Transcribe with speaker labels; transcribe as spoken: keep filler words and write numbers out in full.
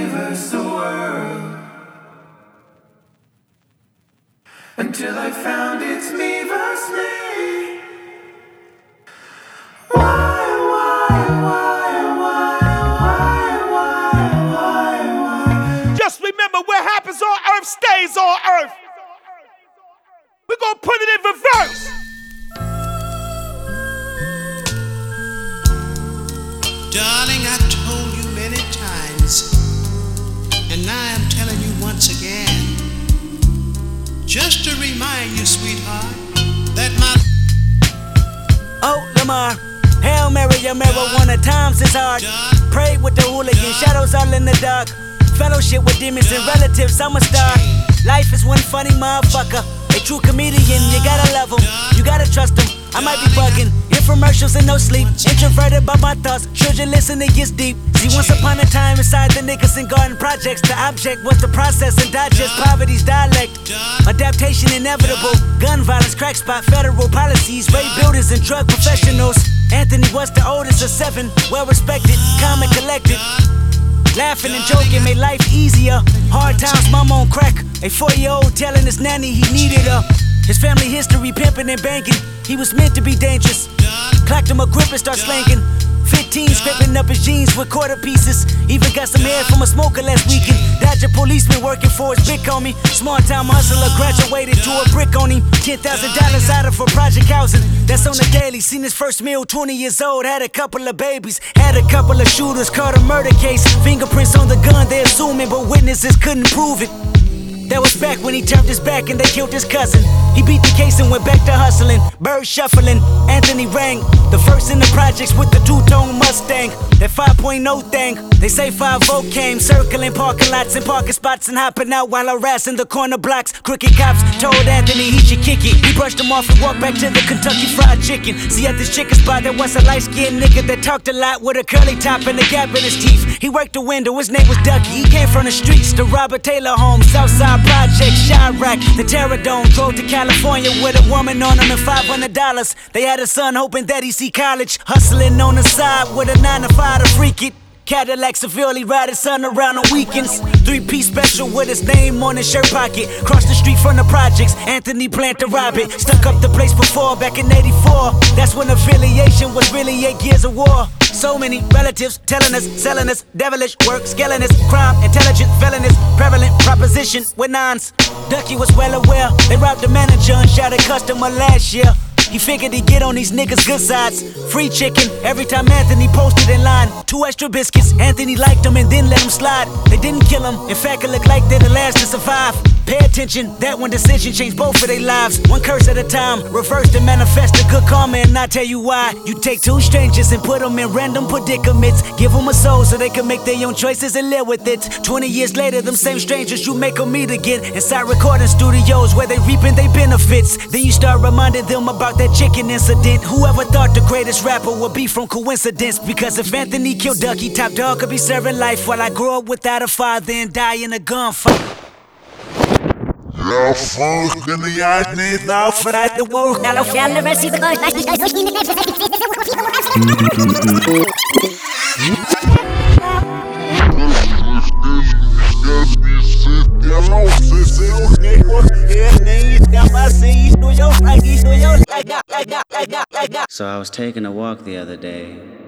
Speaker 1: universe, the world, until I found it's me versus me. Why, why, why, why, why, why, why?
Speaker 2: Just remember, what happens on earth stays on earth. We're gonna put it in reverse.
Speaker 3: Darling, I told you many times, and now I'm telling you once again, just to remind you, sweetheart, that my...
Speaker 4: Oh, Lamar, Hail Mary, your marijuana times is hard. Pray with the hooligan, shadows all in the dark. Fellowship with demons and relatives, I'm a star. Life is one funny motherfucker. A true comedian, you gotta love him, you gotta trust him. I might be bugging, infomercials and no sleep. Introverted by my thoughts, children listen, it gets deep. See, once upon a time inside the Nicholson Garden projects, the object was to process and digest poverty's dialect. Adaptation inevitable, gun violence, crack spot, federal policies, rape builders and drug professionals. Anthony was the oldest of seven, well respected, calm and collected. Laughing and joking made life easier. Hard times, mama on crack. A four-year-old telling his nanny he needed her. His family history, pimping and banking. He was meant to be dangerous. Clacked him a grip and start slanging. Fifteen, scraping up his jeans with quarter pieces. Even got some hair from a smoker last weekend. Dodger policeman working for his big homie. Small time hustler graduated to a brick on him. Ten thousand dollars out of for project housing. That's on the daily. Seen his first meal, twenty years old. Had a couple of babies. Had a couple of shooters. Caught a murder case. Fingerprints on the gun, they assuming, but witnesses couldn't prove it. That was back when he turned his back and they killed his cousin. He beat the case and went back to hustling. Bird shuffling, Anthony rang. The first in the projects with the two-tone Mustang. That five point oh thing. They say five oh came, circling parking lots and parking spots and hopping out while harassing the corner blocks. Crooked cops told Anthony he should kick it. He brushed him off and walked back to the Kentucky Fried Chicken. See, at this chicken spot there was a light-skinned nigga that talked a lot with a curly top and a gap in his teeth. He worked the window, his name was Ducky. He came from the streets, the Robert Taylor home, Southside Project, Chirac, the Terror Dome. Drove to California with a woman on him and five hundred dollars. They had a son hoping that he'd see college. Hustling on the side with a nine to five to freak it. Cadillac severely ride his son around on weekends. Three-piece special with his name on his shirt pocket. Cross the street from the projects, Anthony planned to rob it. Stuck up the place before, back in eighty-four. That's when affiliation was really eight years of war. So many relatives telling us, selling us, devilish work, scaling us, crime, intelligent, felonious, prevalent proposition with nines. Ducky was well aware, they robbed the manager and shot a customer last year. He figured he'd get on these niggas' good sides. Free chicken every time Anthony posted in line. Two extra biscuits, Anthony liked them and then let them slide. They didn't kill him, in fact it looked like they're the last to survive. Pay attention, that one decision changed both of their lives. One curse at a time, reverse to manifest a good karma. And I tell you why. You take two strangers and put them in random predicaments. Give them a soul so they can make their own choices and live with it. Twenty years later, them same strangers you make them meet again. Inside recording studios where they reaping their benefits. Then you start reminding them about that chicken incident. Whoever thought the greatest rapper would be from coincidence? Because if Anthony killed Ducky, Top Dog could be serving life while I grow up without a father and die in a gunfight.
Speaker 5: Jag fucking jag need now for that the world.
Speaker 6: Now can never see the light.
Speaker 7: So I was taking a walk the other day,